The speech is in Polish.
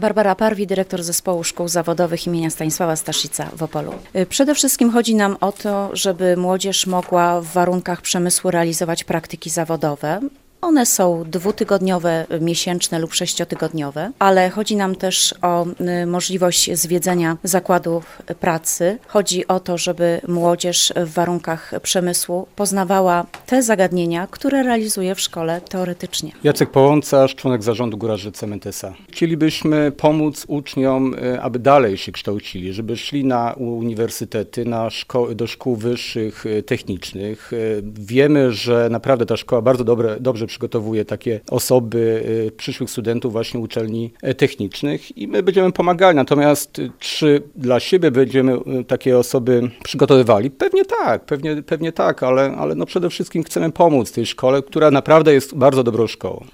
Barbara Parwi, dyrektor Zespołu Szkół Zawodowych imienia Stanisława Staszica w Opolu. Przede wszystkim chodzi nam o to, żeby młodzież mogła w warunkach przemysłu realizować praktyki zawodowe. One są 2-tygodniowe, miesięczne lub 6-tygodniowe, ale chodzi nam też o możliwość zwiedzenia zakładów pracy. Chodzi o to, żeby młodzież w warunkach przemysłu poznawała te zagadnienia, które realizuje w szkole teoretycznie. Jacek Połącarz, członek zarządu Górarzy Cementesa. Chcielibyśmy pomóc uczniom, aby dalej się kształcili, żeby szli na uniwersytety, do szkół wyższych, technicznych. Wiemy, że naprawdę ta szkoła bardzo dobrze przygotowuje takie osoby, przyszłych studentów właśnie uczelni technicznych i my będziemy pomagali. Natomiast czy dla siebie będziemy takie osoby przygotowywali? Pewnie tak, ale no przede wszystkim chcemy pomóc tej szkole, która naprawdę jest bardzo dobrą szkołą.